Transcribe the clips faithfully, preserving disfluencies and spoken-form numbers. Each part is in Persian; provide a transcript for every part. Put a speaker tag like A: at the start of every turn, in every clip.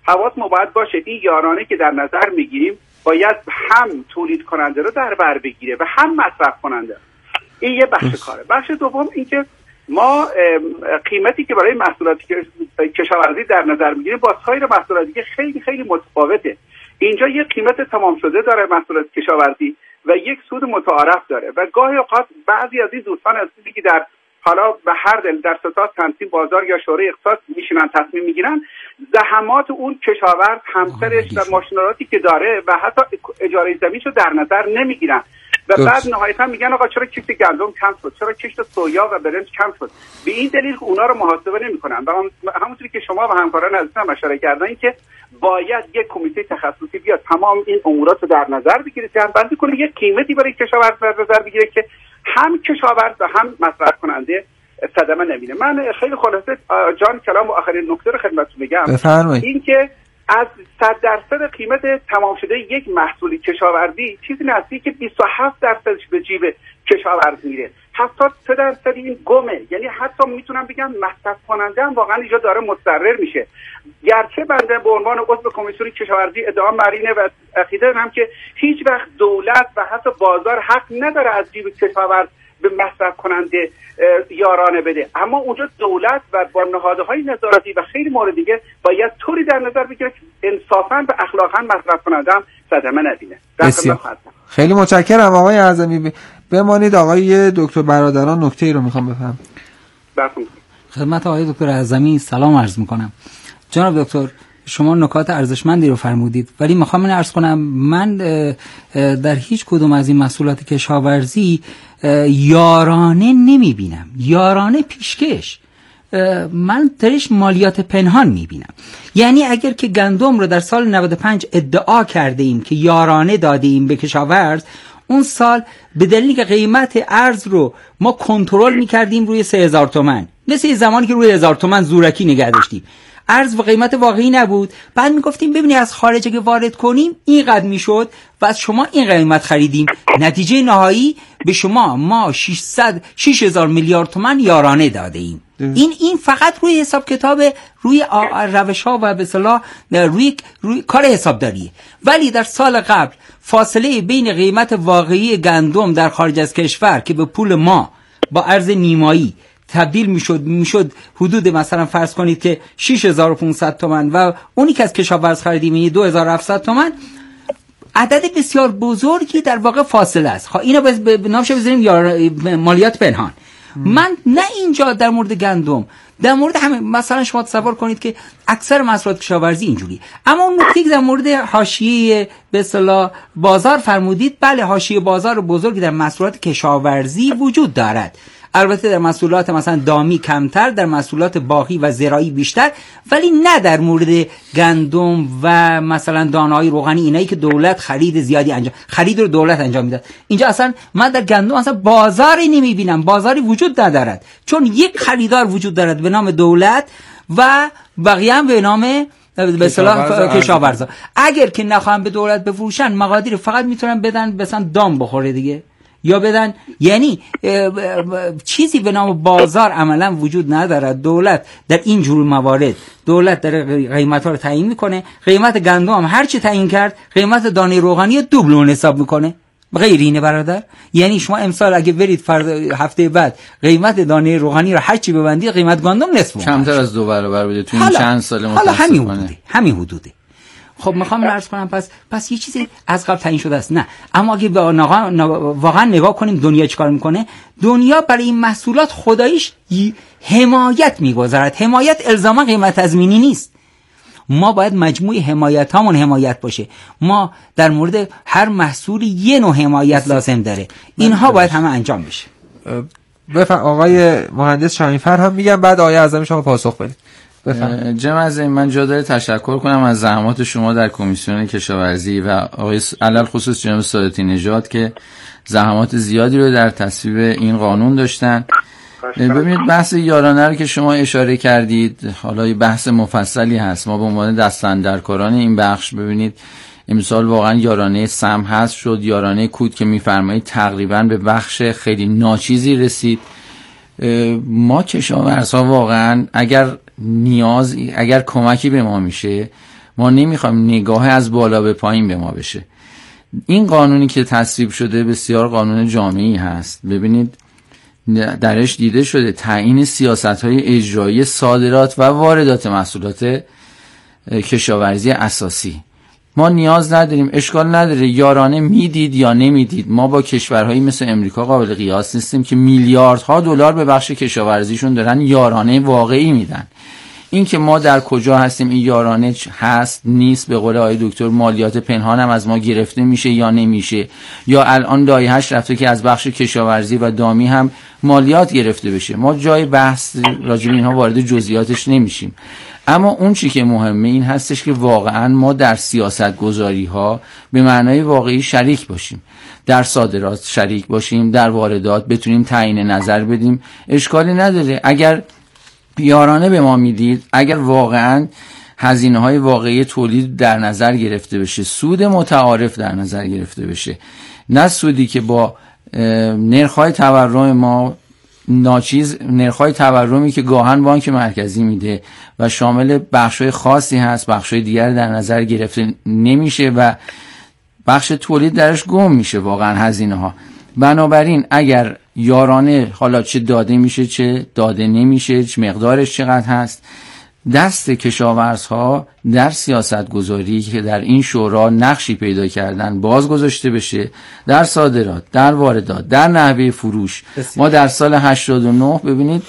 A: حواس ما باید باشه این یارانه که در نظر میگیریم باید هم تولید کننده رو در بر بگیره و هم مصرف کننده. این یه بخش کاره. بخش دوم این که ما قیمتی که برای محصولاتی کشاورزی در نظر میگیریم با سایر محصولاتی که خیلی خیلی متفاوته. اینجا یه قیمت تمام شده داره محصولات کشاورزی و یک سود متعارف داره و گاهی اوقات بعضی از این دوستان عزیزی که در حالا به هر دل در ستاد تنظیم بازار یا شورای اقتصاد میشینن تصمیم میگیرن، زحمات اون کشاورز، همسرش و ماشینالاتی که داره و حتی اجاره زمینشو در نظر نمیگیرن و بعد نهایتا میگن آقا چرا کیست گندم کم شد، چرا کیست سویا و برنج کم شد. به این دلیل اونا رو محاسبه نمیکنن و همونطوری که شما و همکاران عزیزم اشاره کردن که باید یک کمیته تخصصی بیاد تمام این امورات رو در نظر بگیره، جمع‌بندی کنه، یک قیمتی برای کشاورز در نظر بگیره که هم کشاورز و هم مصرف کننده صدمه نبینه. من خیلی خلاصه جان کلام و آخرین نکته رو خدمتتون بگم، این که از صد درصد قیمت تمام شده یک محصول کشاورزی چیزی نزدیک بیست و هفت درصدش به جیب کشاورز میره. هفتاد و سه درصد این گمه، یعنی حتی میتونم بگم مصرف کننده هم واقعا اینجا داره متضرر میشه. گرچه بنده به عنوان عضو کمیسیون کشاورزی ادعا مرینه و عقیده دارم که هیچ وقت دولت و حتی بازار حق نداره از جیب کشاورز به مصرف کننده یارانه بده، اما اونجا دولت و با نهادهای نظارتی و خیلی مورد دیگه باید طوری در نظر بگیره که انصافاً و اخلاقاً مصرف کننده هم صدمه نبینه.
B: خیلی متشکرم آقای اعظمی. بمانید آقای دکتر برادران نکته‌ای رو میخوام بفهم.
C: خدمت آقای دکتر اعظمی سلام عرض میکنم. جناب دکتر شما نکات ارزشمندی رو فرمودید، ولی میخوام این عرض کنم من در هیچ کدوم از این محصولات کشاورزی یارانه نمیبینم، یارانه پیشکش، من درش مالیات پنهان میبینم. یعنی اگر که گندم رو در سال نود و پنج ادعا کرده ایم که یارانه داده ایم به کشاورز، اون سال به دلیلی که قیمت ارز رو ما کنترل میکردیم روی سه هزار تومان، مثل زمانی که روی هزار تومان زورکی نگه داشتیم، ارز و قیمت واقعی نبود، بعد میگفتیم ببینی از خارج که وارد کنیم اینقدر میشد و از شما این قیمت خریدیم، نتیجه نهایی به شما ما ششصد شش هزار میلیارد تومان یارانه داده ایم. این این فقط روی حساب کتاب، روی روش‌ها و به اصطلاح روی روی کار حسابداریه. ولی در سال قبل فاصله بین قیمت واقعی گندم در خارج از کشور که به پول ما با ارز نیمایی تبدیل میشد میشد حدود مثلا فرض کنید که شش هزار و پانصد تومان و اونی که از کشاورز خریدیم یعنی دو هزار و هفتصد تومان، عدد بسیار بزرگی در واقع فاصله است. خب اینو به نامش بذاریم یا مالیات پنهان. من نه اینجا در مورد گندم، در مورد همه مثلا شما تصور کنید که اکثر محصولات کشاورزی اینجوری. اما اون نکته که در مورد حاشیه به اصطلاح بازار فرمودید، بله حاشیه بازار بزرگی در محصولات کشاورزی وجود دارد، البته در محصولات مثلا دامی کمتر، در محصولات باغی و زراعی بیشتر، ولی نه در مورد گندم و مثلا دانه‌های روغنی، اینایی که دولت خرید زیادی انجام خرید رو دولت انجام میداد. اینجا اصلا من در گندم اصلا بازاری نمیبینم، بازاری وجود ندارد، چون یک خریدار وجود دارد به نام دولت و بقیه هم به نام به اصطلاح کشاورزا. اگر که نخواهم به دولت بفروشن، مقادیر فقط میتونن بدن مثلا دام بخوره دیگه، یا بدن، یعنی چیزی به نام بازار عملا وجود ندارد. دولت در این جور موارد دولت در قیمت ها رو تعیین میکنه، قیمت گندم هم هر چی تعیین کرد قیمت دانه روغنی رو دوبل اون حساب میکنه. غیر اینه برادر، یعنی شما امسال اگه برید فرد هفته بعد قیمت دانه روغنی رو هر چی ببندید قیمت گندم نصف
D: کمتر از دو برابر بوده تو این چند سال متاسفانه.
C: حالا همین حدوده همین حدوده خب میخوام عرض کنم پس پس یه چیزی از قبل تعیین شده است. نه، اما اگه واقعا نگاه کنیم دنیا چیکار میکنه، دنیا برای این محصولات خداییش حمایت میگذارد. حمایت الزاما قیمت تضمینی نیست. ما باید مجموع حمایت هامون حمایت باشه. ما در مورد هر محصول یه نوع حمایت لازم داره، اینها باید همه انجام بشه.
B: بفرمایید آقای مهندس شمیفر هم میگم، بعد آقای اعظمی شما پاسخ بدید.
D: جمع از این من جا داره تشکر کنم از زحمات شما در کمیسیون کشاورزی و آقای علل خصوص جناب ساداتی نژاد که زحمات زیادی رو در تصویب این قانون داشتن. ببینید بحث یارانه رو که شما اشاره کردید، حالا یه بحث مفصلی هست. ما به عنوان دستاندرکاران این بخش ببینید امسال واقعا یارانه سم هست شد، یارانه کود که میفرمایید تقریبا به بخش خیلی ناچیزی رسید. ما کشاورزها واقعا اگر نیاز اگر کمکی به ما میشه ما نمیخوایم نگاه از بالا به پایین به ما بشه. این قانونی که تصویب شده بسیار قانون جامعی هست. ببینید درش دیده شده تعیین سیاست‌های اجرایی صادرات و واردات محصولات کشاورزی اساسی. ما نیاز نداریم، اشکال نداره یارانه میدید یا نمیدید. ما با کشورهایی مثل امریکا قابل قیاس نیستیم که میلیاردها دلار به بخش کشاورزیشون دارن یارانه واقعی میدن. این که ما در کجا هستیم، این یارانه هست نیست، به قول آقای دکتر مالیات پنهان هم از ما گرفته میشه یا نمیشه، یا الان لایحه‌اش رفته که از بخش کشاورزی و دامی هم مالیات گرفته بشه. ما جای بحث راجع به اینها وارد جزئیاتش نمیشیم. اما اون چی که مهمه این هستش که واقعا ما در سیاست گذاری ها به معنای واقعی شریک باشیم، در صادرات شریک باشیم، در واردات بتونیم تعیین نظر بدیم. اشکالی نداره اگر یارانه به ما میدید، اگر واقعا هزینه های واقعی تولید در نظر گرفته بشه، سود متعارف در نظر گرفته بشه، نه سودی که با نرخ‌های تورم ما ناچیز، نرخ‌های تورمی که گاهن بانک مرکزی میده و شامل بخش‌های خاصی هست، بخش‌های دیگر در نظر گرفته نمیشه و بخش تولید درش گم میشه واقعا هزینه ها. بنابراین اگر یارانه حالا چه داده میشه چه داده نمیشه، چه مقدارش چقدر هست، دست کشاورزها در سیاست گذاری که در این شورا نقشی پیدا کردن باز گذاشته بشه، در صادرات، در واردات، در نحوه فروش. بسید. ما در سال هشتاد و نه ببینید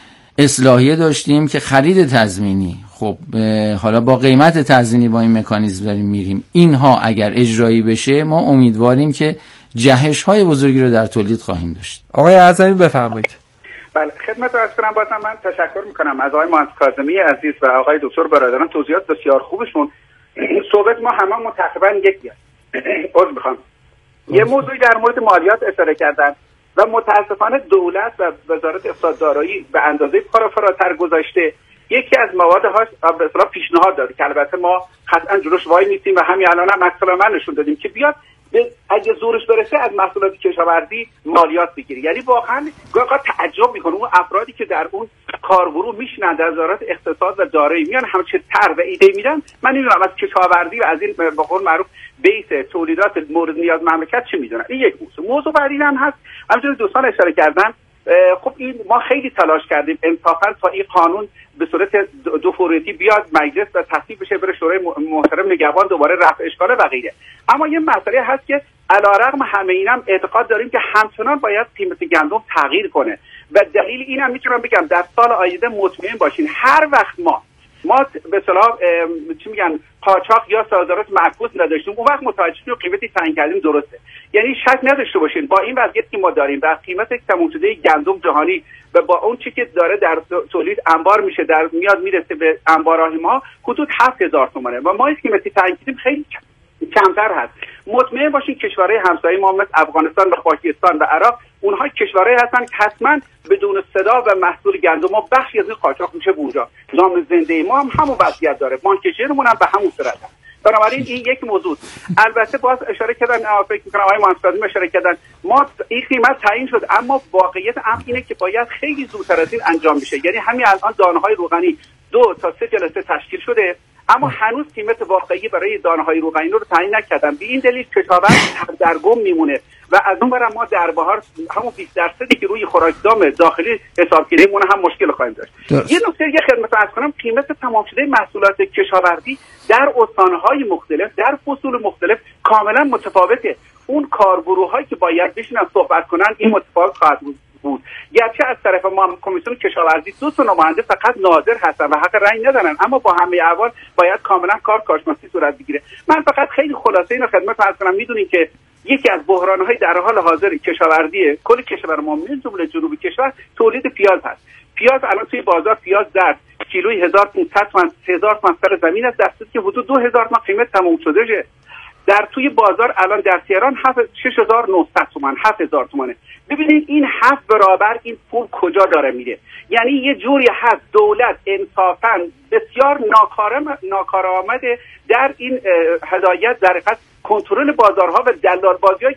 D: اصلاحیه داشتیم که خرید تضمینی، خب حالا با قیمت تضمینی با این مکانیزم داریم میریم. اینها اگر اجرایی بشه ما امیدواریم که جهش های بزرگی رو در تولید خواهیم داشت.
B: آقای اعظمی بفرمایید.
A: بله خدمت عرض کنم. بازم من تشکر میکنم از آقای مهندس کاظمی عزیز و آقای دکتر برادران، توضیحات بسیار خوبشون. صحبت ما هممون تقریبا یکیه. عذر میخوام. یه موضوعی در مورد مالیات اشاره کردن و متاسفانه دولت و وزارت اقتصاد دارایی به اندازه فراتر گذاشته. یکی از موادهاش به اصطلاح پیشنهاد داده که البته ما قطعا جلوش وای نیستیم و همین الان هم مثلا نشون دادیم که بیاد اگه زورش برسه از محصولات کشاورزی مالیات بگیره. یعنی واقعا گاهی تعجب میکنه اون افرادی که در اون کارگروه میشنن در وزارت اقتصاد و دارایی میان همچین طرح و ایده میدن. من نمیدونم از کشاورزی و از این به قول معروف بیس تولیدات مورد نیاز مملکت چه میدونن. این یک موضوع. موضوع بعدی هم هست، همونطور دوستان اشاره کردن، خب این ما خیلی تلاش کردیم انصافا تا این قانون به صورت دو فوریتی بیاد مجلس و تصویب بشه بره شورای محترم نگهبان دوباره رفع اشکال و غیره. اما یه مسئله هست که علیرغم همه اینم اعتقاد داریم که همچنان باید قیمت گندم تغییر کنه و دلیل اینم میتونم بگم در سال آینده مطمئن باشین هر وقت ما ما به اصطلاح چی میگن قاچاق یا صادرات معکوس نداشتیم، اون وقت متوجه شدیم قیمتی تعیین کردیم درسته. یعنی شک نداشته باشین با این وضعیتی که ما داریم و قیمت تموم شده گندم جهانی و با اون چیزی که داره در تولید انبار میشه در میاد میرسه به انبارهای ما حدود هفت هزار تومانه و ما این قیمتی تعیین کردیم خیلی کمتر هست. مطمئن باشین کشورهای همسایه ما مثل افغانستان و پاکستان و عراق اونها کشورهایی هستن که حتما بدون صدا و محصول گندم ما بخشی از این قاچاق میشه اونجا. نام زنده ما هم همون وضعیت داره، بانکشیرمون هم به همون صورت هست. بنابراین این یک موضوع. البته باز اشاره کردن، فکر می‌کنم آقای مهندس اشاره کردن، ما این قیمت تعیین شد اما واقعیت امر اینه که باید خیلی زودتر از این انجام بشه. یعنی همین الان دانه‌های روغنی دو تا سه جلسه تشکیل شده اما هنوز قیمت واقعی برای دانه‌های روغنی رو تعیین نکردن. به این دلیل کشاورز سردرگم میمونه و از اون برم ما در بهار همون بیست درصدی که روی خوراکدام داخلی حساب کردیم هم مشکل خواهیم داشت. درست. یه نکته یه خدمت عرض کنم، قیمت تمام شده محصولات کشاورزی در استان‌های مختلف در فصول مختلف کاملا متفاوته. اون کارگروه‌هایی که باید بشینن صحبت کنن این متفاوت خواهد بود. بود گرچه از طرف ما کمیسیون کشاورزی دو تا نماینده فقط ناظر هستن و حق رأی ندارن، اما با همه احوال باید کاملا کار کارشناسی صورت بگیره. من فقط خیلی خلاصه اینو خدمت عرض کنم، میدونین که یکی از بحران‌های در حال حاضر کشاورزی کل کشور ما من جمله جنوبی کشور تولید پیاز هست. پیاز الان توی بازار پیاز در کیلویی هزار و پانصد تومان هزار تومان سر زمین است، در صورتی که حدود دو هزار تومان قیمت تموم شده شه. در توی بازار الان در تهران شش هزار و نهصد تومان هفت هزار تومانه. ببینید این هفت برابر این پول کجا داره میره. یعنی یه جوری هست دولت انصافاً بسیار ناکارم ناکارآمده در این هدایت در حقیقت کنترل بازارها و دلال بازی‌هایی که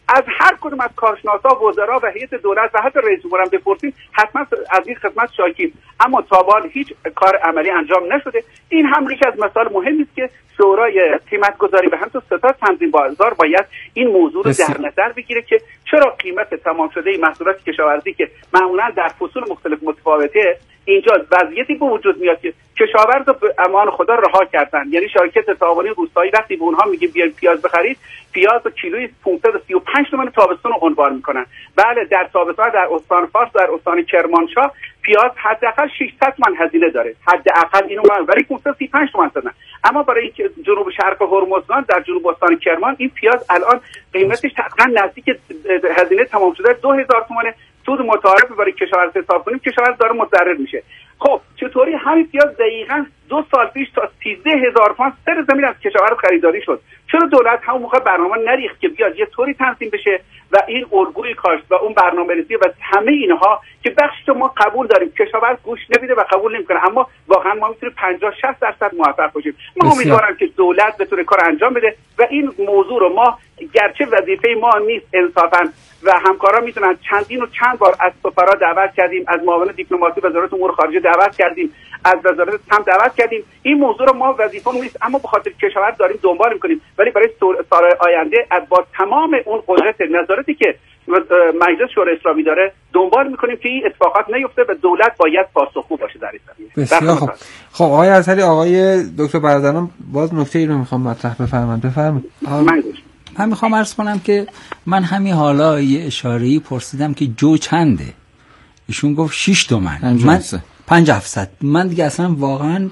A: از هر کدوم از کارشناسا، وزرا و هیئت دولت و حتی رئیس جمهور هم بپرسیم حتما از این خدمت شاکیم، اما تا به حال هیچ کار عملی انجام نشده. این هم یکی از مسائل مهمی است که شورای قیمت گذاری و همچنین ستاد تنظیم بازار باید این موضوع رو در نظر بگیره که چرا قیمت تمام شده محصولات کشاورزی که معمولا در فصول مختلف متفاوته، اینجا وضعیتی به وجود میاد که کشاورز رو به امان خدا رها کردن. یعنی شرکت تعاونی روستایی وقتی به اونها میگیم بیاین پیاز بخرید، پیاز کیلویی پانصد و سی و پنج تومن تابستون رو عنوان میکنن. بله در تابستان در استان فارس، در استان کرمانشاه پیاز حداقل ششصد تومن هزینه داره، حداقل اینو من ولی پانصد و سی و پنج تومن دادن. اما برای جنوب شرق هرمزگان در جنوب استان کرمان این پیاز الان قیمتش تقریبا نزدیک هزینه تمام شده دو هزار تومانه. سود متعارف برای کشاورز حساب کنیم، کشاورز داره متضرر میشه. خب چطوری همین پیاز دقیقاً دو سال پیش تا سیزده هزار تومان سر زمین از کشاورز خریداری شد؟ چرا دولت همون موقع برنامه نریخت که بیاد یه طوری تنظیم بشه و این الگوی کاشت و اون برنامه‌ریزی و همه اینها که بخشی که ما قبول داریم کشاورز گوش نمیده و قبول نمیکنه، اما واقعا ما میتونیم پنجاه شصت درصد موفق باشیم. من امیدوارم که دولت بتونه کار انجام بده و این موضوع رو ما گرچه وظیفه ما نیست انصافا و همکاران میتونن چندین و چند بار از سفرا دعوت کردیم، از معاون دیپلماسی وزارت امور خارجه دعوت کردیم، از وزارت هم دعوت کردیم، این موضوع رو ما وظیفه نیست اما به خاطر کشاورز داریم دنبال میکنیم. ولی برای سال آینده با تمام اون قدرت نظارتی که مجلس شورای اسلامی داره دنبال میکنیم که این اتفاقات نیفته و دولت باید پاسخگو باشه در این زمینه.
B: بسیار خوب. خب آقای ازهری، آقای دکتر برادران باز نکته‌ای رو میخوام مطرح بفرمایید. بفرمایید.
C: من گوش من میخوام عرض کنم که من همین حالا یه اشاره‌ای پرسیدم که جو چنده، ایشون گفت شش تومن، من پنج هفتصد. من دیگه اصلا واقعا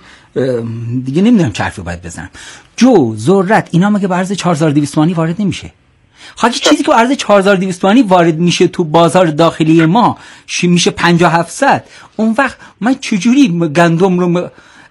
C: دیگه نمیدونم چه حرفی باید بزنم. جو، ذرت، اینا مگه به ارز چهار هزار و دویست تومانی وارد نمیشه؟ خاطر چیزی که ارز چهار هزار و دویست تومانی وارد میشه تو بازار داخلی ما میشه پنجاه هفتصد. اون وقت من چجوری گندم رو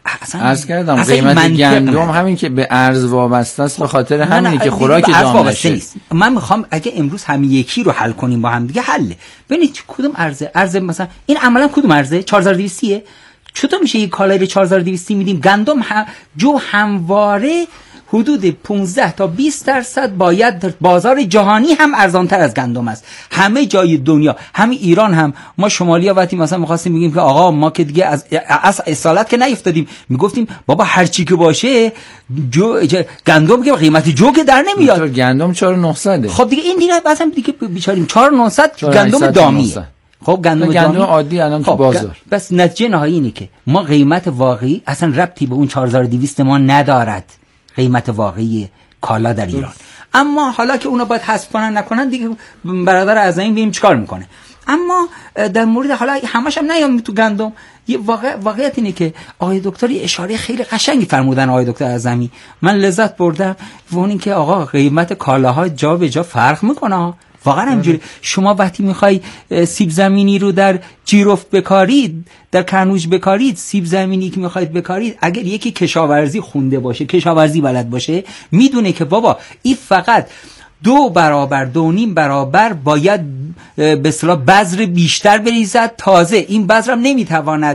D: عرض کردم قیمت گندم همین که به ارز وابسته است، به خاطر همینی که خوراک جامعه نیست.
C: من میخوام اگه امروز همین یکی رو حل کنیم با هم دیگه حله. ببینید کدوم ارزه؟ ارزه مثلا این عملا کدوم ارزه؟ چهار هزار و دویست. چطور میشه یک کالای به چهار هزار و دویست میدیم؟ گندم هم جو همواره حدود پانزده تا بیست درصد باید بازار جهانی هم ارزانتر از گندم است. همه جای دنیا، همین ایران هم. ما شمالیا وقتی مثلا می‌خواستیم بگیم که آقا ما که دیگه از از اصالت که نیفتادیم، میگفتیم بابا هر چی که باشه جو گندم که قیمت جو که در نمیاد.
D: گندم چهار هزار و نهصد.
C: خب دیگه این دیگه مثلا دیگه بیچاریم چهار هزار و نهصد گندم دامی. خب گندم
D: گندم عادی الان تو بازار.
C: بس نتیجه نهایی اینه که ما قیمت واقعی اصلا ربطی به اون چهار هزار و دویست ما ندارد، قیمت واقعی کالا در ایران. اما حالا که اونا باید حذف کنن نکنن دیگه برادر اعظمی ببینیم چیکار میکنه. اما در مورد حالا همش هم نیام تو گندم، یه واقع واقعیت اینه که آقای دکتر اشاره خیلی قشنگی فرمودن. آقای دکتر اعظمی من لذت بردم و اون این که آقا قیمت کالاها جا به جا فرق میکنه. واقعا همجوری شما وقتی میخوای سیب زمینی رو در جیرفت بکارید، در کرنوج بکارید، سیب زمینی که میخواید بکارید، اگر یکی کشاورزی خونده باشه، کشاورزی بلد باشه، میدونه که بابا این فقط دو برابر دو نیم برابر باید به اصطلاح بذر بیشتر بریزد. تازه این بذر هم نمیتواند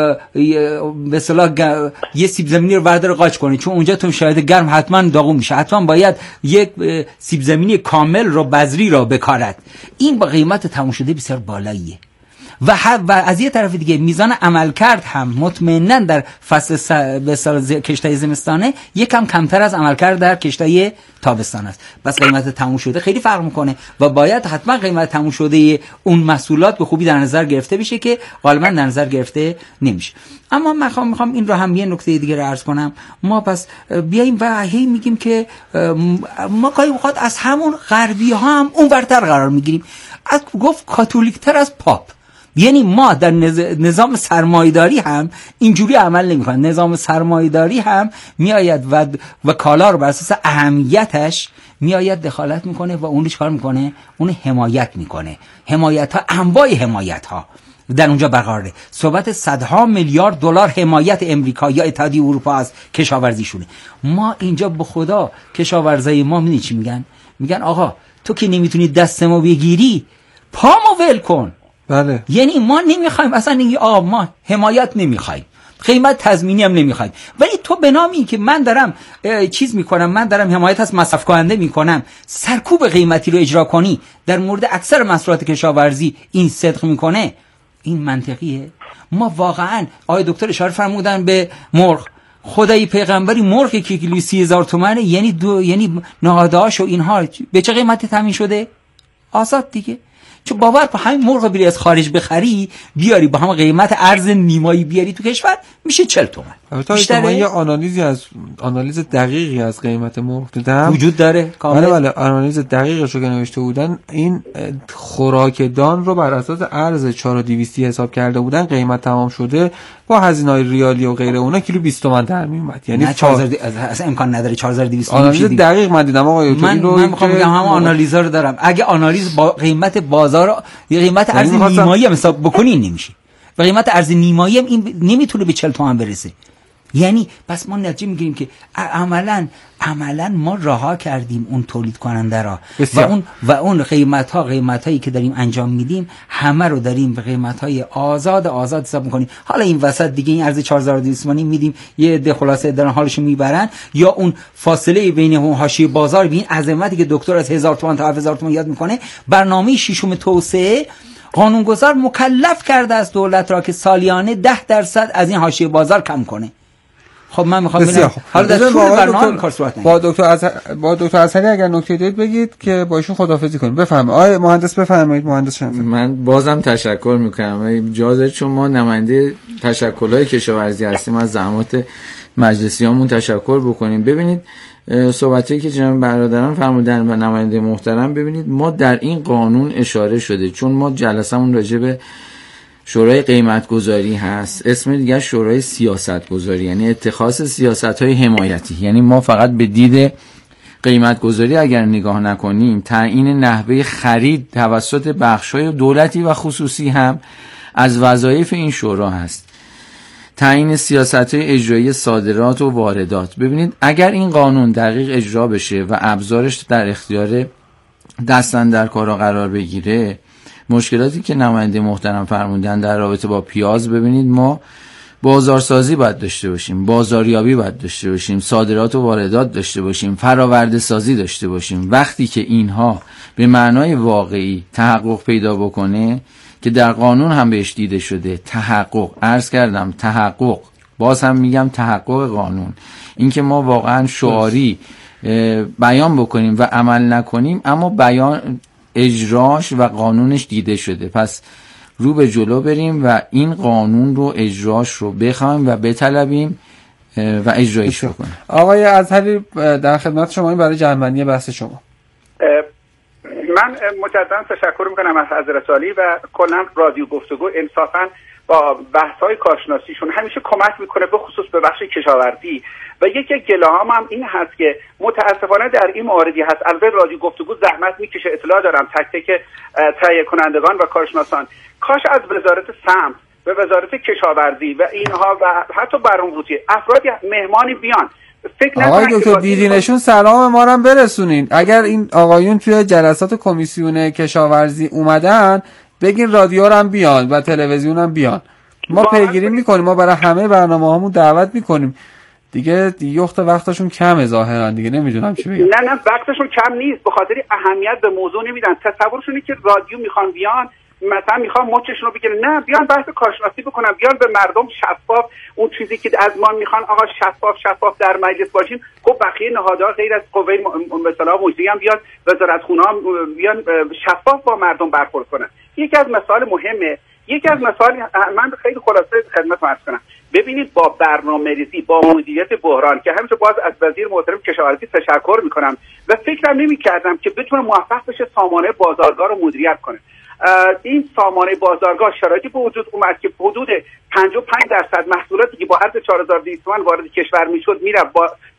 C: به اصطلاح یه سیب زمینی رو بردار قاچ کنه، چون اونجا تو شاید گرم حتما داغون میشه، حتما باید یک سیب زمینی کامل رو بذری را بکارد. این با قیمت تموم شده بسیار بالاییه و, و از یه طرف دیگه میزان عملکرد هم مطمئناً در فصل به اصطلاح کشتای زمستانه یکم کمتر از عملکرد در کشتای تابستان است. بس قیمت تموم شده خیلی فرق میکنه و باید حتما قیمت تموم شده اون محصولات به خوبی در نظر گرفته بشه که غالبا در نظر گرفته نمیشه. اما من میخوام میخوام این رو هم یه نکته دیگه رو عرض کنم. ما پس بیایم و هی میگیم که ما گاهی اوقات از همون غربی ها هم اون ورتر قرار میگیریم، از گفت کاتولیک تر از پاپ. یعنی ما در نظام سرمایه‌داری هم اینجوری عمل نمی‌کنیم. نظام سرمایه‌داری هم میآید و و کالا رو بر اساس اهمیتش میآید دخالت میکنه و اون رو چیکار میکنه؟ اون حمایت میکنه. حمایت ها انواع حمایت ها در اونجا برقراره. صحبت صدها میلیارد دلار حمایت امریکا یا اتحادیه اروپا از کشاورزیشونه. ما اینجا به خدا کشاورزای ما می‌بینی چی میگن؟ میگن آقا تو که نمیتونی دست ما بگیری پامو ول کن.
B: بله.
C: یعنی ما نمیخوایم اصلا، اینگه آه ما حمایت نمیخوایم. قیمت تضمینی هم نمیخواید. ولی تو به نامی که من دارم چیز میکنم، من دارم حمایت از مصرف کننده میکنم، سرکوب قیمتی رو اجرا کنی در مورد اکثر محصولات کشاورزی این صدق میکنه، این منطقیه؟ ما واقعا آقای دکتر اشاره فرمودن به مرغ، خدای پیغمبری مرغ که کیلو سی هزار تومنه، یعنی دو یعنی نهادهاش و اینها به چه قیمتی تامین شده؟ آزاد دیگه. چون باور کن همین مرغ بری از خارج بخری بیاری با هم قیمت ارز نیمایی بیاری تو کشور میشه چهل تومن.
B: البته من یه آنالیزی از آنالیز دقیقی از قیمت مرغ دیدم
C: وجود داره کامل.
B: بله بله آنالیز دقیقش رو که نوشته بودن این خوراک دان رو بر اساس ارز چهار هزار و دویست حساب کرده بودن، قیمت تمام شده با هزینه‌های ریالی و غیره اونا کیلو بیست تومن در می اومد. یعنی
C: چهار هزار اصلا امکان نداره چهار هزار و دویست.
B: آنالیز دقیق من دیدم آقا.
C: من رو من میخوام بگم همون آنالیزا رو دارم. اگه آنالیز با قیمت بازار یا قیمت ارز نیمایی هم حساب بکنین نمیشه. و قیمت ارز نیمایی هم این نمیتونه به چهل تومن برسه. یعنی پس ما نتیجه میگیریم که عملاً عملاً ما رها کردیم اون تولید کننده را بسیار. و اون و اون قیمت ها قیمت هایی که داریم انجام میدیم همه رو داریم به قیمت های آزاد آزاد حساب میکنیم. حالا این وسط دیگه این ارز چهار هزار و دویست تومانی میدیم، یه عده خلاصه دارن حالشو میبرن، یا اون فاصله بین اون حاشیه بازار ببین عظمتی که دکتر از هزار تومان تا هزار تومان یاد میکنه. برنامه ششم توسعه قانونگذار مکلف کرده از دولت را که سالیانه ده درصد از این حاشیه بازار کم کنه. خب من میخوام ببینم حالا در طول برنامه کار صورت نگیره.
B: با دکتر از با دکتر اصلی اگر نکته دارید بگید که با ایشون خداحافظی کنیم. بفرمایید آقای مهندس، بفرمایید مهندس شمس.
D: من بازم تشکر میکنم اجازه، چون ما نماینده تشکل‌های کشاورزی هستیم از زحمات مجلسیامون تشکر بکنیم. ببینید صحبتی که جناب برادران فرمودن و نماینده محترم، ببینید ما در این قانون اشاره شده، چون ما جلسمون راجع به شورای قیمت گذاری هست، اسم دیگه شورای سیاست گذاری، یعنی اتخاذ سیاست های حمایتی. یعنی ما فقط به دید قیمت گذاری اگر نگاه نکنیم، تعیین نحوه خرید توسط بخش‌های دولتی و خصوصی هم از وظایف این شورا هست. تعیین سیاست‌های اجرایی صادرات و واردات. ببینید اگر این قانون دقیق اجرا بشه و ابزارش در اختیار دستاندرکارا قرار بگیره، مشکلاتی که نماینده محترم فرمودن در رابطه با پیاز، ببینید ما بازارسازی باید داشته باشیم، بازاریابی باید داشته باشیم، صادرات و واردات داشته باشیم، فراورده سازی داشته باشیم. وقتی که اینها به معنای واقعی تحقق پیدا بکنه که در قانون هم بهش دیده شده، تحقق، عرض کردم تحقق، باز هم میگم تحقق قانون، اینکه ما واقعا شعاری بیان بکنیم و عمل نکنیم، اما بیان اجراش و قانونش دیده شده، پس رو به جلو بریم و این قانون رو اجراش رو بخوایم و بطلبیم و اجرایش بکنیم.
B: آقای ازهری در خدمت شما این برای جمع‌بندی بحث شما.
A: من مجددا تشکر میکنم از حضرت عالی و کلا رادیو گفتگو انصافا با بحث‌های کارشناسیشون همیشه کمک میکنه، به خصوص به بخش کشاورزی. و یکی گله‌هام هم این هست که متاسفانه در این موردی هست، البته رادیو گفتگو زحمت میکشه، اطلاع دارم تک تک تهیه کنندگان و کارشناسان، کاش از وزارت سمت و وزارت کشاورزی و اینها و حتی برنامه‌ریزی افرادی مهمانی بیان. فکر
B: آقای دکتر دیدینشون سلام ما رو هم برسونین. اگر این آقایون توی جلسات کمیسیون کشاورزی اومدن بگین رادیو رو هم بیان و تلویزیون هم بیان، ما پیگیری میکنیم، ما برای همه برنامه‌هامون دعوت میکنیم دیگه. یخت وقتشون کمه ظاهرا دیگه، نمیدونم چی بگم.
A: نه نه وقتشون کم نیست، به خاطر اهمیت به موضوع نمیدن. تصورشونه که رادیو میخوان بیان مثلا میخوان مچشون رو بگیرن، نه بیان بحث کارشناسی بکنن، بیان به مردم شفاف اون چیزی که از ما میخوان آقا شفاف شفاف در مجلس باشیم. خب بقیه نهادها غیر از قوه مثلا مجریه هم بیاد، وزارتخونه هم بیان شفاف با مردم برخورد کنن. یکی از مسائل مهمه، یکی از مسائل من خیلی خلاصه خدمتتون عرض کنم. ببینید با برنامه‌ریزی، با مدیریت بحران که همیشه باز از وزیر محترم کشاورزی تشکر میکنم و فکرم نمی‌کردم که بتونه موفق بشه سامانه بازارگاه رو مدیریت کنه. این سامانه بازارگاه شرایطی به وجود اومد که حدود پنجاه و پنج درصد محصولاتی که با عرض چهار هزار و دویست تومان وارد کشور میشد میره با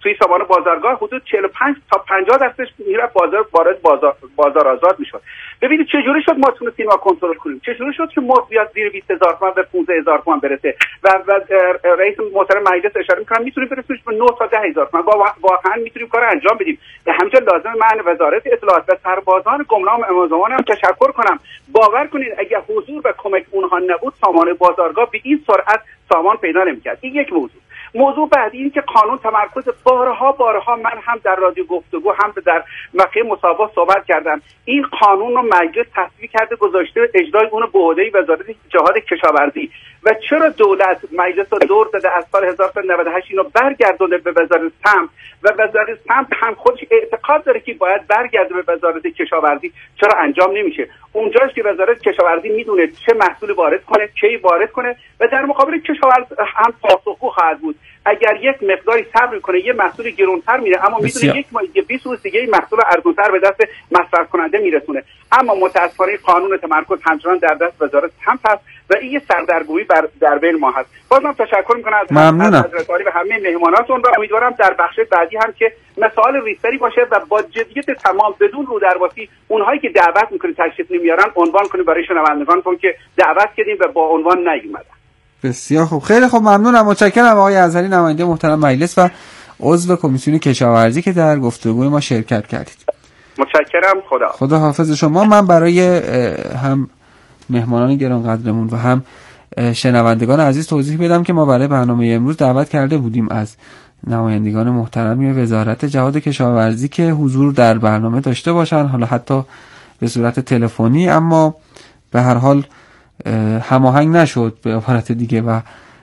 A: توی سامان بازارگاه حدود چهل و پنج تا پنجاه درصدش میره بازار وارد بازار بازار آزاد میشد. ببینید چه جوری شد ما تونستیم ما کنترل کنیم، چه جوری شد که مرغ بیاد زیر بیست هزار تومان به پانزده هزار تومان برسه و, و رئیس محترم مجلس اشاره میکنن میتونیم برسونیم به نه تا ده هزار تومان. واقعا میتونیم کار انجام بدیم. به همین لازم من وزارت اطلاعات و سربازان گمنام امازمان هم تشکر کنم. باور کنید اگر حضور و کمک اونها نبود سامان بازارگاه به این سرعت سامان پیدا نمی‌کرد. این یک موضوع. موضوع بعدی این که قانون تمرکز بارها بارها من هم در رادیو گفتگو هم در مقطع مصاحبه صحبت کردم. این قانون رو مجلس تصویب کرده گذاشته اجرای اون به عهده وزارت جهاد کشاورزی و چرا دولت مجلس رو دور داده از سال هزار و نهصد و نود و هشت اینو برگردونده به وزارت سمت و وزارت سمت هم خودش اعتقاد داره که باید برگرده به وزارت کشاورزی، چرا انجام نمیشه؟ اونجاست که وزارت کشاورزی میدونه چه محصول وارد کنه، کی وارد کنه و در مقابل کشاورز هم پاسخگو خواهد بود. اگر یک مقداری صبر کنه یه محصول گرانتر میره، اما میتونه یک ماه دیگه بیست روز دیگه محصول ارزانتر به دست مصرف کننده میرسونه. اما متاسفانه قانون تمرکز همچنان در دست وزارت سمت هست و این سردرگمی بر در بین ما هست. بازم تشکر میکنم از حضرت عالی و همه مهماناتون و امیدوارم در بخش بعدی هم که مثال ریستری باشه و با جدیت تمام بدون رو درواسی اونهایی که دعوت میکنید تشریف نمیارن عنوان کنید برای شنوندگانتون که دعوت کردیم و با عنوان نیومدن.
B: بسیار خوب، خیلی خوب، ممنونم، متشکرم آقای ازهری نماینده محترم مجلس و عضو کمیسیون کشاورزی که در گفتگوی ما شرکت کردید.
A: متشکرم. خدا
B: خدا حافظ شما. من برای هم مهمانان گرانقدرمون و هم شنوندگان عزیز توضیح بدم که ما برای برنامه امروز دعوت کرده بودیم از نمایندگان محترمی وزارت جهاد کشاورزی که حضور در برنامه داشته باشن، حالا حتی به صورت تلفنی، اما به هر حال هماهنگ نشد به عبارت دیگه و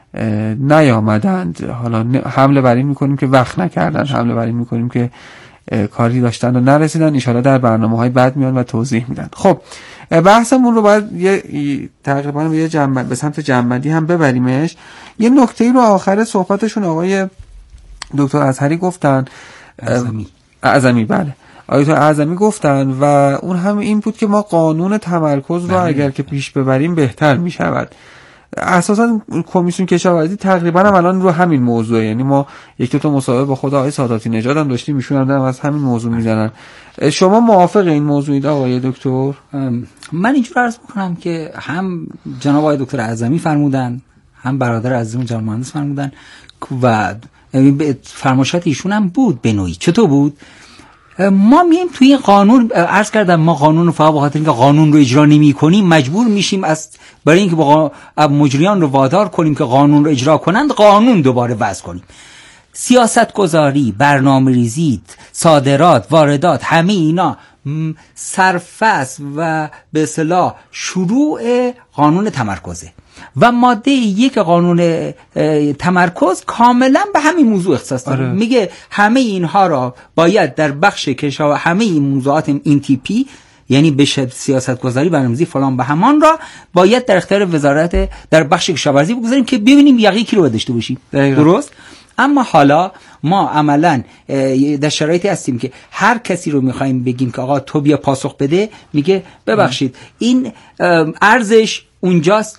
B: نیامدند. حالا حمله بر این میکنیم که وقت نکردن، حمله بر این میکنیم که کاری داشتن و نرسیدن. ان شاءالله در برنامه‌های بعد میان و توضیح میدن. خب بحثمون رو باید یه تقریبا به یه جنب به سمت جنبندی هم ببریمش. یه نکته‌ای رو آخر صحبتشون آقای دکتر ازهری گفتن،
C: اعظمی
B: اعظمی بله آیت اعظمی گفتن و اون هم این بود که ما قانون تمرکز رو اگر که پیش ببریم بهتر می شود. اساسا کمیسیون کشاورزی تقریبا هم الان رو همین موضوعه، یعنی ما یک دو تا مصاحبه با خود آقای ساداتی نژاد هم داشتیم، ایشون هم دارن از همین موضوع میزنن. شما موافق این موضوعید آقای دکتر؟
C: من اینجور عرض میکنم که هم جناب آقای دکتر اعظمی فرمودن، هم برادر عزیزمون جناب مهندس فرمودن و فرمایشات ایشون هم بود به نوعی. چطور بود؟ ما میایم توی این قانون، عرض کردم ما قانون رو فقط به خاطر اینکه قانون رو اجرا نمی‌کنیم مجبور میشیم از برای اینکه با مجریان رو وادار کنیم که قانون رو اجرا کنند قانون دوباره وضع کنیم. سیاست گذاری، برنامه‌ریزی، صادرات، واردات، همه اینا سرفصل و به اصطلاح شروع قانون تمرکزه و ماده یک قانون تمرکز کاملا به همین موضوع اختصاص داره. آره. میگه همه اینها را باید در بخش کشاورزی، همه این موضوعات این تی پی یعنی بشه سیاست گذاری برنامه‌ریزی فلان به همان را باید در اختیار وزارت در بخش کشاورزی بگذاریم که ببینیم یقین کی رو داشته باشیم. درست؟ اما حالا ما عملا در شرایطی هستیم که هر کسی رو میخوایم بگیم که آقا تو بیا پاسخ بده، میگه ببخشید این ارزش اونجاست،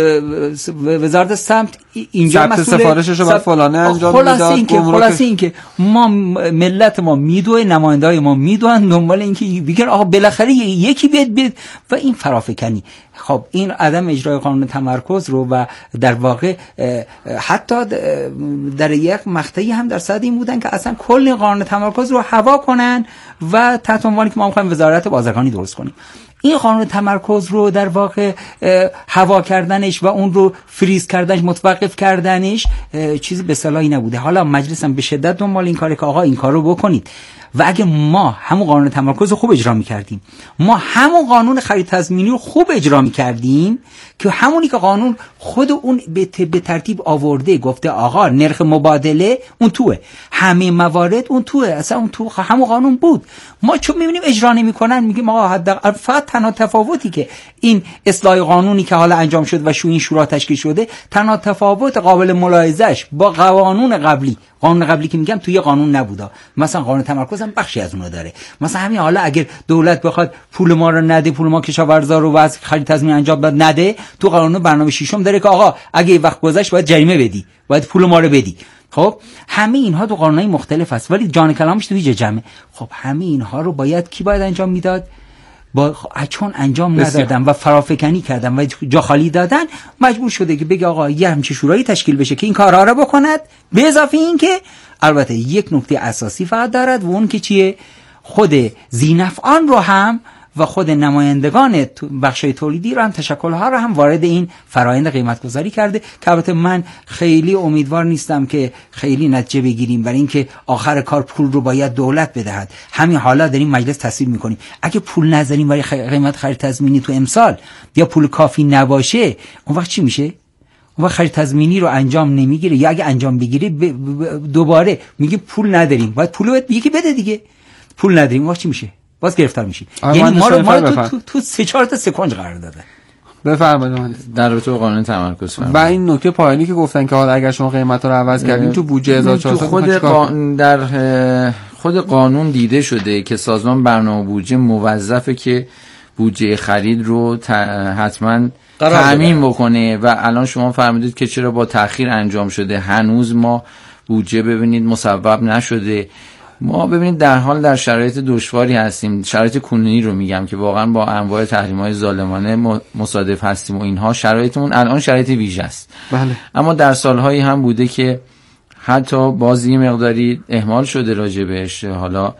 C: وزارت سمت اینجا مسئول
B: سفارشش رو باید فلانه انجام میداد.
C: خلاصه این که خلاصه این که ما ملت ما میدوه، نماینده‌های ما میدوئن دنبال این که بگن آقا بالاخره یکی بیاد بیاد و این فرافکنی. خب این عدم اجرای قانون تمرکز رو و در واقع حتی در یک مقطعی هم در صدد این بودن که اصلا کل قانون تمرکز رو هوا کنن و تحت عنوانی که ما می‌خوایم وزارت بازرگانی درست کنیم. این قانون تمرکز رو در واقع هوا کردنش و اون رو فریز کردنش، متوقف کردنش چیزی به صلاحی نبوده. حالا مجلس هم به شدت دنبال این کاره که آقا این کارو بکنید و اگه ما همون قانون تمرکز رو خوب اجرا می‌کردیم، ما همون قانون خرید تضمینی رو خوب اجرا می‌کردیم که همونی که قانون خود اون به ترتیب آورده گفته آقا نرخ مبادله اون توه، همه موارد اون توه، اصلا اون تو همون قانون بود. ما چون می‌بینیم اجرا نمی‌کنن میگیم آقا حداقل فقط تنها تفاوتی که این اصلاح قانونی که حالا انجام شد و شو این شورا تشکیل شده، تنها تفاوت قابل ملاحظه‌اش با قانون قبلی، قانون قبلی که میگم توی قانون نبوده، مثلا قانون تمرکز هم بخشی از اون رو داره. مثلا همین حالا اگر دولت بخواد پول ما رو نده، پول ما کشاورزا رو واسه خرید تضمین انجام بده نده، تو قانون برنامه ششم داره که آقا اگه وقت گذشت باید جریمه بدی، باید پول ما رو بدی. خب همه اینها تو قانونهای مختلف است، ولی جان کلامش تو هیچ جمعه. خب همه اینها رو باید کی باید انجام میداد؟ با چون انجام ندادن و فرافکنی کردن و جا خالی دادن، مجبور شده که بگه آقا یه همچین شورایی تشکیل بشه که این کارها رو بکند. به اضافه این که البته یک نکته اساسی فقط دارد و اون که چیه؟ خود ذینفعان رو هم و خود نمایندگان بخشای تولیدی رو هم، تشکل‌ها رو هم وارد این فرآیند قیمت گذاری کرده که البته من خیلی امیدوار نیستم که خیلی نتیجه بگیریم، برای اینکه آخر کار پول رو باید دولت بدهد. همین حالا در این مجلس تصویب می‌کنیم اگه پول نذاریم برای قیمت خرید تضمینی تو امسال یا پول کافی نباشه، اون وقت چی میشه؟ اون وقت خرید تضمینی رو انجام نمیگیره، یا اگه انجام بگیره دوباره میگه پول نداریم، باید پول رو یکی بده دیگه. پول نداریم، اون وقت چی میشه؟ باز گرفتار میشیم. یعنی ما رو ما تو, تو تو سه چهار تا سکانج قرار داده.
B: بفرمایید.
D: در رابطه با قانون تمرکز فرمایید.
B: و این نکته پایانی که گفتن که حالا اگر شما قیمتا رو عوض کردین تو بودجه هزار و چهارصد
D: خود قانون در خود قانون دیده شده که سازمان برنامه بودجه موظفه که بودجه خرید رو حتما تامین بکنه و الان شما فرمودید که چرا با تأخیر انجام شده. هنوز ما بودجه ببینید مصوب نشده. ما ببینید در حال در شرایط دشواری هستیم، شرایط کنونی رو میگم که واقعا با انواع تحریم‌های ظالمانه مصادف هستیم و اینها شرایطمون الان شرایط ویژه است.
B: بله.
D: اما در سالهایی هم بوده که حتی بازی مقداری اهمال شده راجع بهش. حالا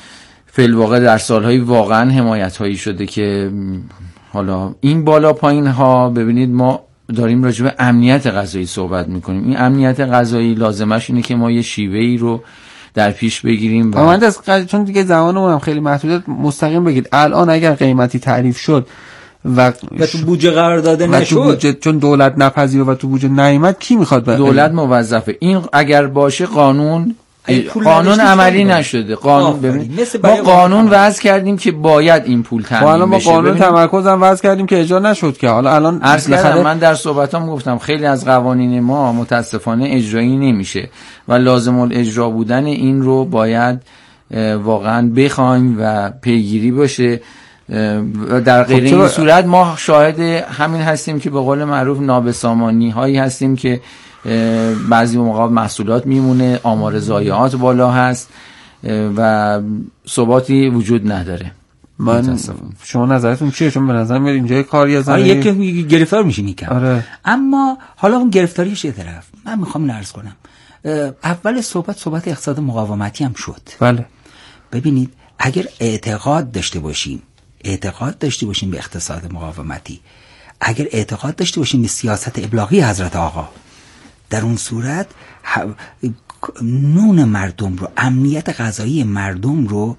D: فی الواقع در سالهایی واقعا حمایت‌هایی شده که حالا این بالا پایین ها ببینید ما داریم راجع به امنیت غذایی صحبت میکنیم. این امنیت غذایی لازمش اینه که ما یه شیوه‌ای رو در پیش بگیریم و
B: من از قضیه چون دیگه زمانمون هم خیلی محدوده مستقیم بگید الان اگر قیمتی تعریف شد و,
C: و تو بوجه قرار داده نشد
B: چون دولت نپذیره و تو بوجه نیامد کی میخواد
D: دولت موظفه این اگر باشه قانون قانون عملی نشده. قانون ببین ما قانون وضع کردیم که باید این پول تامین بشه.
B: حالا ما قانون تمرکز هم وضع کردیم که اجرا نشد که حالا الان
D: اصلا من در صحبتام گفتم خیلی از قوانین ما متاسفانه اجرایی نمیشه و لازم الاجرا بودن این رو باید واقعا بخوایم و پیگیری باشه. در غیر این صورت ما شاهد همین هستیم که به قول معروف نابسامانی هایی هستیم که بعضی موقع محصولات میمونه، آمار ضایعات بالا هست و ثباتی وجود نداره.
B: من شما نظرتون چیه؟ چون به نظر میاد اینجا کاری از
C: یک گرفتار میشیم یکم.
B: آره.
C: اما حالا اون گرفتاریش یه طرف، من میخوام اینو عرض کنم. اول صحبت صحبت اقتصاد مقاومتی هم شد.
B: بله.
C: ببینید اگر اعتقاد داشته باشیم اعتقاد داشته باشیم به اقتصاد مقاومتی، اگر اعتقاد داشته باشیم به سیاست ابلاغی حضرت آقا، در اون صورت نون مردم رو، امنیت غذایی مردم رو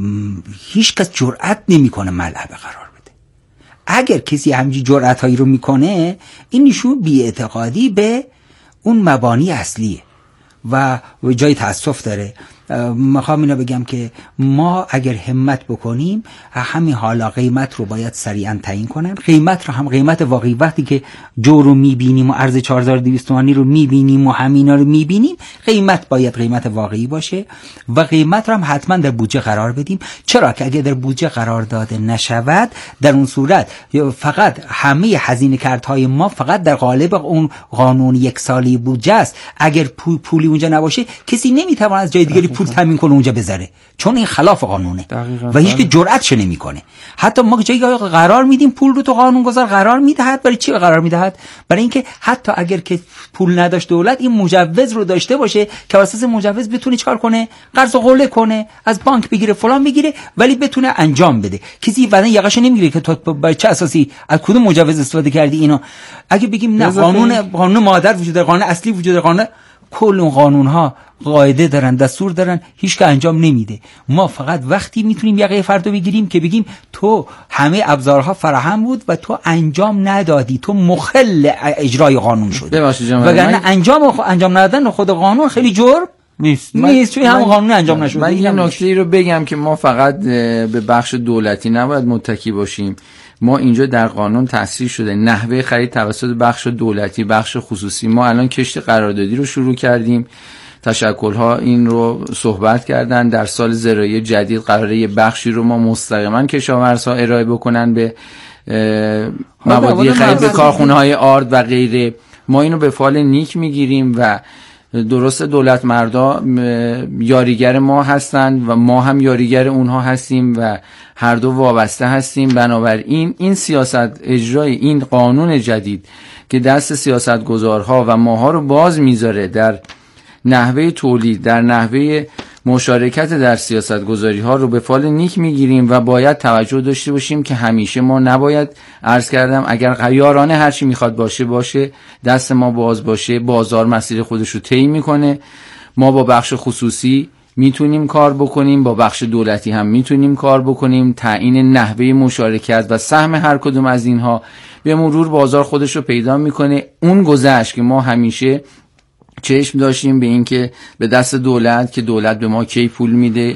C: هیچ کس جرأت نمیکنه ملعبه قرار بده. اگر کسی همچین جرأت هایی رو میکنه این نشون بی‌اعتقادی به اون مبانی اصلیه و جای تأسف داره. میخوام اینو بگم که ما اگر همت بکنیم همین حالا قیمت رو باید سریعا تعیین کنن. قیمت رو هم قیمت واقعی وقتی که جو رو میبینیم و ارز چهار هزار و دویست تومانی رو میبینیم و همینا رو میبینیم، قیمت باید قیمت واقعی باشه و قیمت رو هم حتما در بودجه قرار بدیم. چرا که اگر در بودجه قرار داده نشود در اون صورت فقط همه هزینه کردهای ما فقط در قالب اون قانون یک سالی بودجه است. اگر پولی اونجا نباشه کسی نمیتونه از جای دیگری پول تامین کنه اونجا بذاره، چون این خلاف قانونه و هیچ که جرأتش نمیکنه. حتی ما جایی قرار میدیم پول رو تو قانون گذار قرار میدهد. برای چی قرار میدهد؟ برای اینکه حتی اگر که پول نداشت دولت این مجوز رو داشته باشه که اساس مجوز بتونه چیکار کنه؟ قرض و قله کنه، از بانک بگیره، فلان بگیره، ولی بتونه انجام بده. کسی بعدن یقش نمیگیره که تو با چه اساسی از کدوم مجوز استفاده کردی اینو. اگه بگیم نه قانون قانون مادر وجود داره، قانون اصلی وجود داره، قانون کل اون قانون ها قاعده دارن، دستور دارن، هیچ که انجام نمیده. ما فقط وقتی میتونیم یقه فردو بگیریم که بگیم تو همه ابزارها فراهم بود و تو انجام ندادی، تو مخل اجرای قانون شدی. وگرنه انجام انجام ندادن خود قانون خیلی جرم
B: نیست
C: نیست چون هم قانون انجام نشده.
D: من یه نکته رو بگم که ما فقط به بخش دولتی نباید متکی باشیم. ما اینجا در قانون تصریح شده نحوه خرید توسط بخش دولتی، بخش خصوصی. ما الان کشت قراردادی رو شروع کردیم. تشکل‌ها این رو صحبت کردن. در سال زراعی جدید قراره یه بخشی رو ما مستقیما کشاورزها ارائه بکنن به مبادی خرید، به کارخونه‌های آرد و غیره. ما اینو به فال نیک میگیریم و درست دولت مردا یاریگر ما هستند و ما هم یاریگر اونها هستیم و هر دو وابسته هستیم. بنابراین این سیاست اجرای این قانون جدید که دست سیاستگزارها و ماها رو باز میذاره در نحوه تولید، در نحوه مشارکت در سیاست گذاری ها رو به فال نیک میگیریم و باید توجه داشته باشیم که همیشه ما نباید، عرض کردم، اگر یارانه هر چی میخواد باشه باشه، دست ما باز باشه، بازار مسیر خودش رو طی میکنه. ما با بخش خصوصی میتونیم کار بکنیم، با بخش دولتی هم میتونیم کار بکنیم. تعیین نحوه مشارکت و سهم هر کدوم از اینها به مرور بازار خودش رو پیدا میکنه. اون گذشت که ما همیشه چشم داشتیم به این که به دست دولت، که دولت به ما کی پول میده،